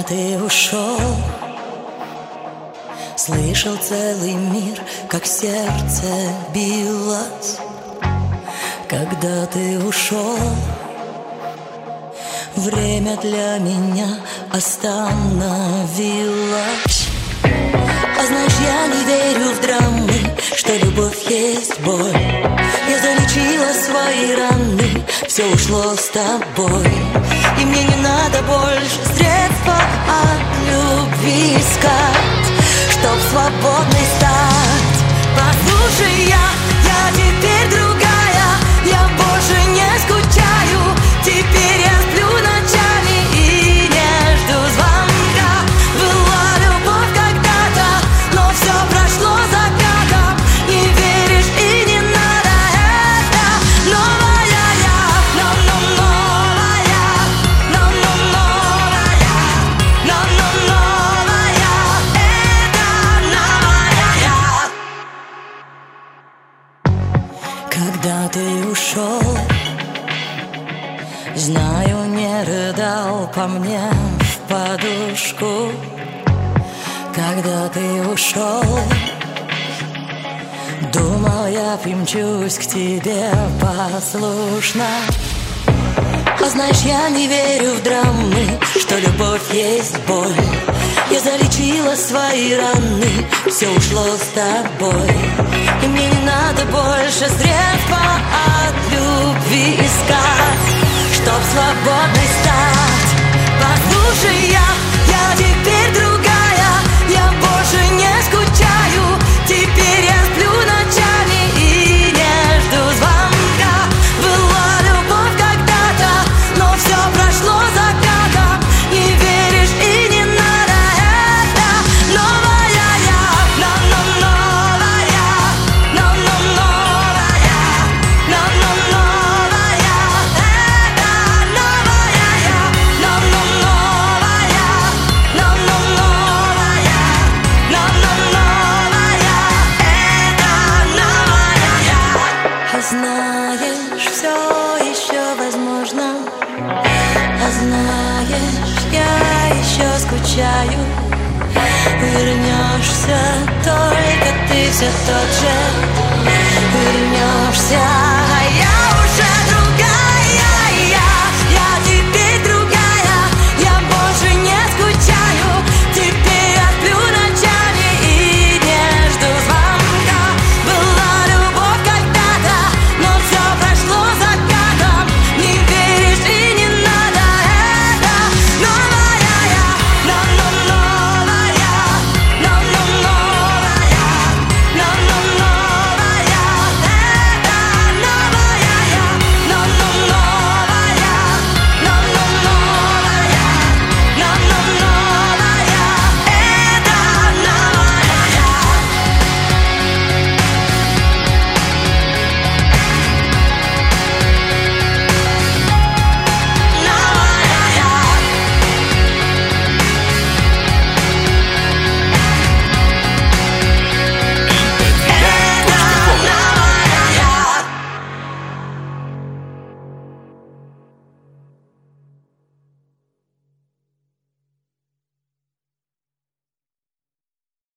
ты ушел, слышал целый мир, как сердце билось. Когда ты ушел, время для меня остановилось. А знаешь, я не верю в драмы, что любовь есть боль. Я залечила свои раны, все ушло с тобой. И мне не надо больше средства от любви искать, чтоб свободной стать. Послушай, я теперь другая, я больше не скучаю. Теперь я сплю ночами и не жду звонка. Была любовь когда-то, но все прошло закатом. Не веришь и не надо, это новая я, новая, новая, новая, это новая я. Когда ты ушел, знаю, не рыдал по мне в подушку. Когда ты ушел, думал, я примчусь к тебе послушно. А знаешь, я не верю в драмы, что любовь есть боль. Я залечила свои раны, все ушло с тобой. И мне не надо больше средства от любви искать, чтоб свободной стать. Послушай, я теперь другая, я больше не скучаю. Теперь я сплю ночами и не жду звонка. Была любовь когда-то, но все прошло закатом. Не веришь и не надо, это новая я, новая, новая, новая, это новая я, новая, это новая я. А знаешь, все еще возможно. А знаешь, я еще скучаю. Вернешься, только ты все тот же. Вернешься.